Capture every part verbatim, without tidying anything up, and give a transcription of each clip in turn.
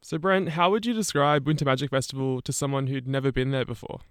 So, Brent, how would you describe Winter Magic Festival to someone who'd never been there before?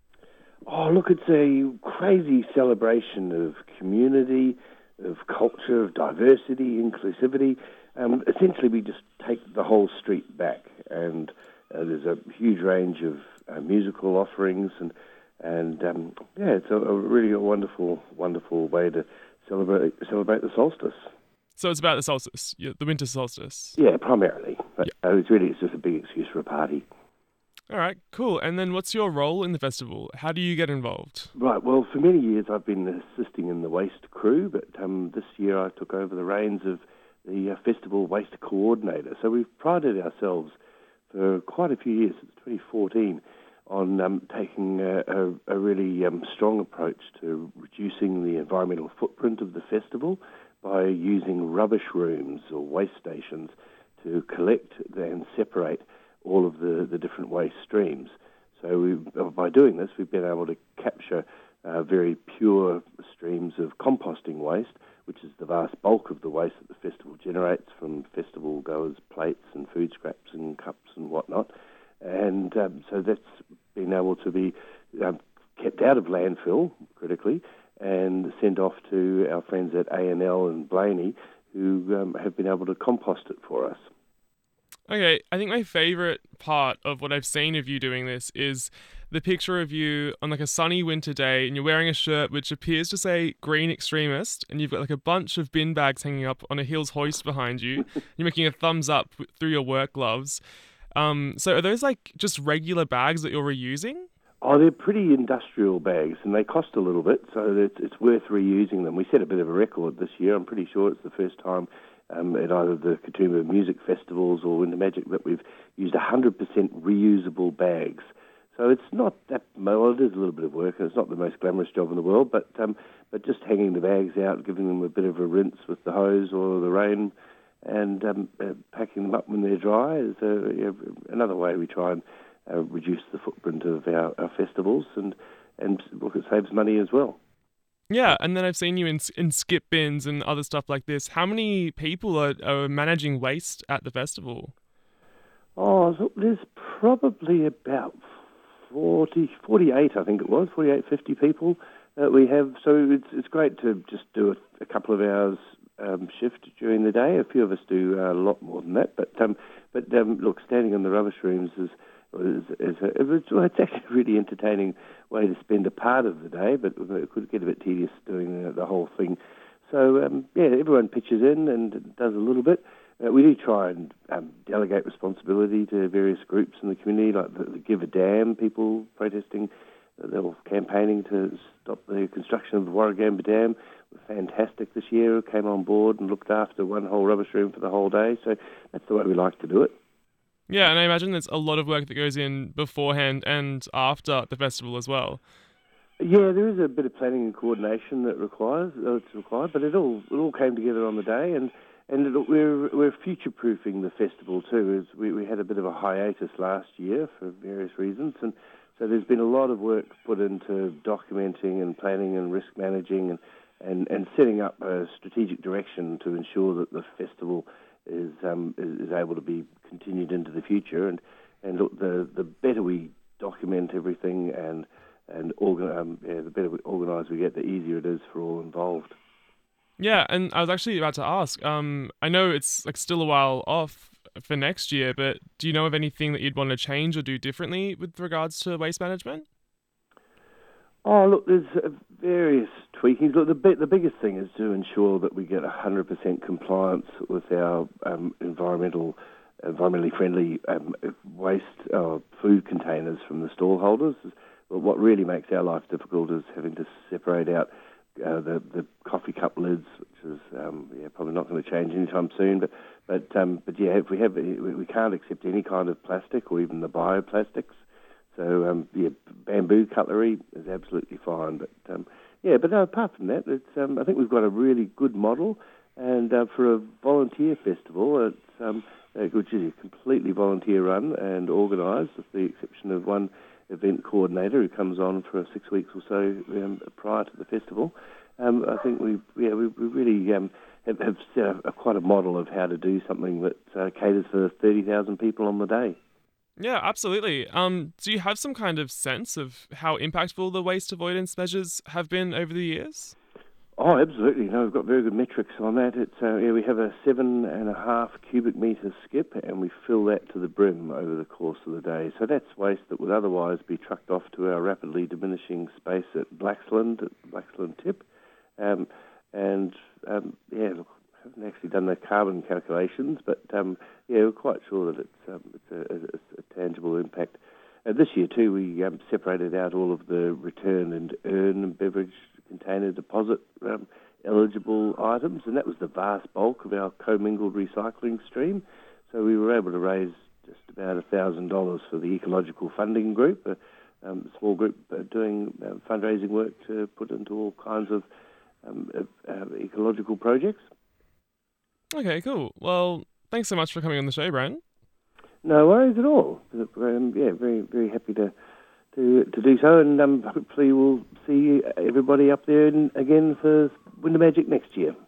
Oh, look, it's a crazy celebration of community, of culture, of diversity, inclusivity. Um, essentially, we just take the whole street back, and uh, there's a huge range of uh, musical offerings, and and um, yeah, it's a, a really a wonderful, wonderful way to celebrate celebrate the solstice. So it's about the solstice, yeah, the winter solstice. Yeah, primarily, but Yeah. uh, it's really it's just a big excuse for a party. All right, cool. And then what's your role in the festival? How do you get involved? Right. Well, for many years I've been assisting in the waste crew, but um, this year I took over the reins of the uh, festival waste coordinator. So we've prided ourselves for quite a few years, since twenty fourteen, on um, taking a, a, a really um, strong approach to reducing the environmental footprint of the festival by using rubbish rooms or waste stations to collect and separate all of the, the different waste streams. So we, by doing this, we've been able to capture uh, very pure streams of composting waste, which is the vast bulk of the waste that the festival generates from festival goers' plates and food scraps and cups and whatnot. And um, so that's been able to be um, kept out of landfill, critically, and sent off to our friends at A and L and Blaney, who um, have been able to compost it for us. Okay, I think my favorite part of what I've seen of you doing this is the picture of you on like a sunny winter day and you're wearing a shirt which appears to say green extremist and you've got like a bunch of bin bags hanging up on a Hills hoist behind you. You're making a thumbs up w- through your work gloves. Um, so are those like just regular bags that you're reusing? Oh, they're pretty industrial bags, and they cost a little bit, so it's, it's worth reusing them. We set a bit of a record this year. I'm pretty sure it's the first time um, at either the Katoomba Music Festivals or Winter Magic that we've used one hundred percent reusable bags. So it's not that, well, it is a little bit of work, and it's not the most glamorous job in the world, but um, but just hanging the bags out, giving them a bit of a rinse with the hose or the rain, and um, uh, packing them up when they're dry is uh, yeah, another way we try and uh, reduce the footprint of our, our festivals, and, and look, it saves money as well. Yeah, and then I've seen you in in skip bins and other stuff like this. How many people are, are managing waste at the festival? Oh, so there's probably about forty, forty-eight, I think it was, forty-eight, fifty people that we have. So it's it's great to just do a, a couple of hours um, shift during the day. A few of us do a lot more than that. But um, but um, look, standing in the rubbish rooms is is, is a, it's, well, it's actually a really entertaining way to spend a part of the day. But it could get a bit tedious doing the, the whole thing. So um, yeah, everyone pitches in and does a little bit. Uh, we do try and um, delegate responsibility to various groups in the community, like the, the Give a Damn people protesting. Uh, they were campaigning to stop the construction of the Warragamba Dam. Were fantastic this year, came on board and looked after one whole rubbish room for the whole day. So that's the way we like to do it. Yeah, and I imagine there's a lot of work that goes in beforehand and after the festival as well. Yeah, there is a bit of planning and coordination that requires uh, it's required, but it all it all came together on the day, and and it, we're we're future proofing the festival too. As we we had a bit of a hiatus last year for various reasons, and so there's been a lot of work put into documenting and planning and risk managing and and, and setting up a strategic direction to ensure that the festival is um is, is able to be continued into the future. And and look, the the better we document everything and and organ- um, yeah, the better organised we get, the easier it is for all involved. Yeah, and I was actually about to ask. Um, I know it's like still a while off for next year, but do you know of anything that you'd want to change or do differently with regards to waste management? Oh, look, there's uh, various tweakings. Look, the, bi- the biggest thing is to ensure that we get one hundred percent compliance with our um, environmental, environmentally friendly um, waste uh, food containers from the stall holders. But what really makes our life difficult is having to separate out uh, the the coffee cup lids, which is um, yeah, probably not going to change anytime soon. But but um, but yeah, if we have we, we can't accept any kind of plastic or even the bioplastics. So um, yeah, bamboo cutlery is absolutely fine. But um, yeah, but no, apart from that, it's um, I think we've got a really good model. And uh, for a volunteer festival, it's um, uh, which is completely volunteer run and organised, with the exception of one event coordinator who comes on for six weeks or so um, prior to the festival. Um, I think we yeah we, we really um, have, have set a, a quite a model of how to do something that uh, caters for thirty thousand people on the day. Yeah, absolutely. Um, do you have some kind of sense of how impactful the waste avoidance measures have been over the years? Oh, absolutely. No, we've got very good metrics on that. It's, uh, yeah, we have a seven and a half cubic metre skip, and we fill that to the brim over the course of the day. So that's waste that would otherwise be trucked off to our rapidly diminishing space at Blaxland, at Blaxland Tip. Um, and, um, yeah, look, I haven't actually done the carbon calculations, but, um, yeah, we're quite sure that it's, um, it's, a, it's a tangible impact. Uh, this year, too, we um, separated out all of the return and earn beverage container deposit um, eligible items, and that was the vast bulk of our commingled recycling stream. So we were able to raise just about one thousand dollars for the Ecological Funding Group, a um, small group uh, doing uh, fundraising work to put into all kinds of um, uh, uh, ecological projects. Okay, cool. Well, thanks so much for coming on the show, Brent. No worries at all. Um, yeah, very, very happy to to, to do so, and um, hopefully we'll see everybody up there in, again for Winter Magic next year.